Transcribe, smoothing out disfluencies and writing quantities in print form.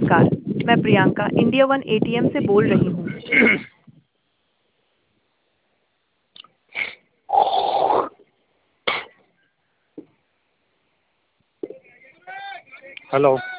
नमस्कार। मैं Priyanka India one ATM से बोल रही हूँ। हेलो।